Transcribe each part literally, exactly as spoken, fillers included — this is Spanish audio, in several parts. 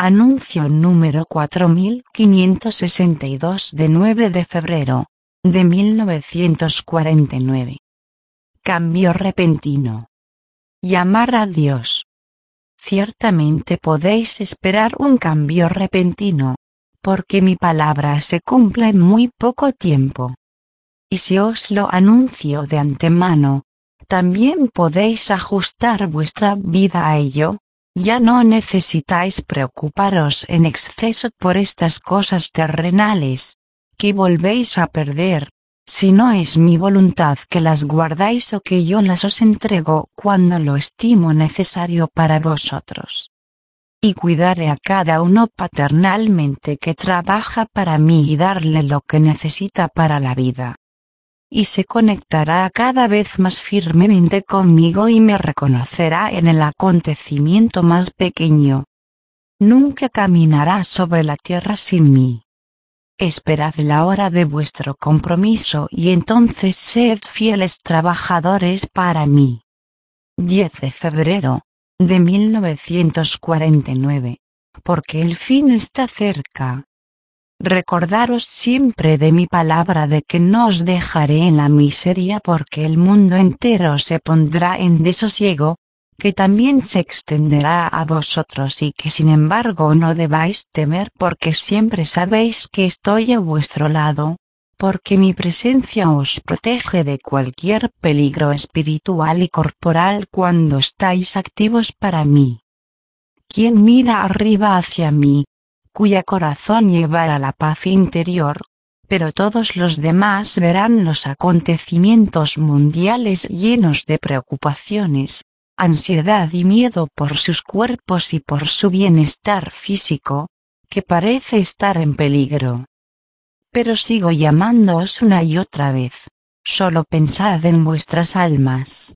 Anuncio número cuatro mil quinientos sesenta y dos de nueve de febrero de mil novecientos cuarenta y nueve. Cambio repentino. Llamar a Dios. Ciertamente podéis esperar un cambio repentino, porque mi palabra se cumple en muy poco tiempo. Y si os lo anuncio de antemano, también podéis ajustar vuestra vida a ello. Ya no necesitáis preocuparos en exceso por estas cosas terrenales, que volvéis a perder, si no es mi voluntad que las guardáis o que yo las os entrego cuando lo estimo necesario para vosotros. Y cuidaré a cada uno paternalmente que trabaja para mí y darle lo que necesita para la vida. Y se conectará cada vez más firmemente conmigo y me reconocerá en el acontecimiento más pequeño. Nunca caminará sobre la tierra sin mí. Esperad la hora de vuestro compromiso y entonces sed fieles trabajadores para mí. diez de febrero de mil novecientos cuarenta y nueve. Porque el fin está cerca. Recordaros siempre de mi palabra de que no os dejaré en la miseria porque el mundo entero se pondrá en desosiego, que también se extenderá a vosotros y que sin embargo no debáis temer porque siempre sabéis que estoy a vuestro lado, porque mi presencia os protege de cualquier peligro espiritual y corporal cuando estáis activos para mí. Quien mira arriba hacia mí, cuya corazón llevará la paz interior, pero todos los demás verán los acontecimientos mundiales llenos de preocupaciones, ansiedad y miedo por sus cuerpos y por su bienestar físico, que parece estar en peligro. Pero sigo llamándoos una y otra vez, solo pensad en vuestras almas.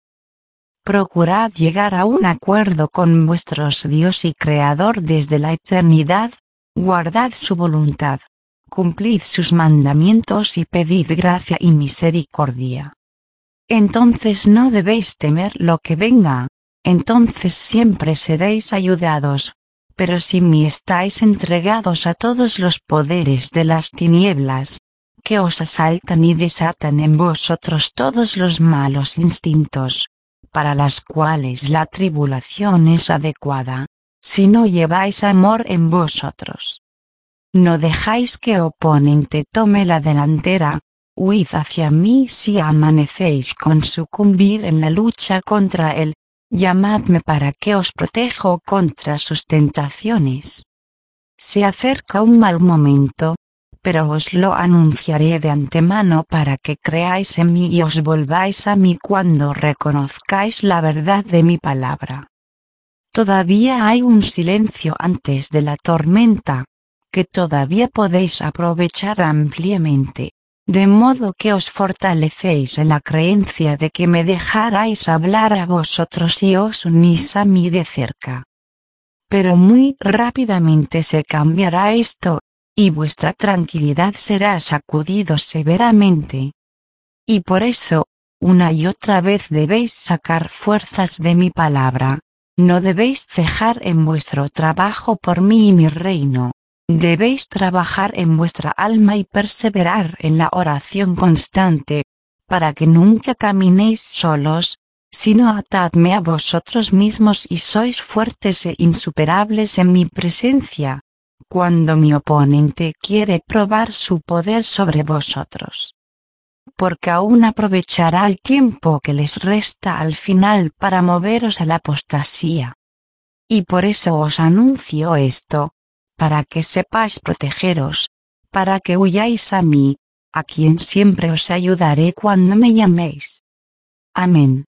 Procurad llegar a un acuerdo con vuestros Dios y Creador desde la eternidad. Guardad su voluntad, cumplid sus mandamientos y pedid gracia y misericordia. Entonces no debéis temer lo que venga, entonces siempre seréis ayudados, pero si me estáis entregados a todos los poderes de las tinieblas, que os asaltan y desatan en vosotros todos los malos instintos, para las cuales la tribulación es adecuada, si no lleváis amor en vosotros. No dejáis que oponente tome la delantera, huid hacia mí si amanecéis con sucumbir en la lucha contra él, llamadme para que os protejo contra sus tentaciones. Se acerca un mal momento, pero os lo anunciaré de antemano para que creáis en mí y os volváis a mí cuando reconozcáis la verdad de mi palabra. Todavía hay un silencio antes de la tormenta, que todavía podéis aprovechar ampliamente, de modo que os fortalecéis en la creencia de que me dejaráis hablar a vosotros y os unís a mí de cerca. Pero muy rápidamente se cambiará esto, y vuestra tranquilidad será sacudido severamente. Y por eso, una y otra vez debéis sacar fuerzas de mi palabra. No debéis cejar en vuestro trabajo por mí y mi reino. Debéis trabajar en vuestra alma y perseverar en la oración constante, para que nunca caminéis solos, sino atadme a vosotros mismos y sois fuertes e insuperables en mi presencia, cuando mi oponente quiere probar su poder sobre vosotros. Porque aún aprovechará el tiempo que les resta al final para moveros a la apostasía. Y por eso os anuncio esto, para que sepáis protegeros, para que huyáis a mí, a quien siempre os ayudaré cuando me llaméis. Amén.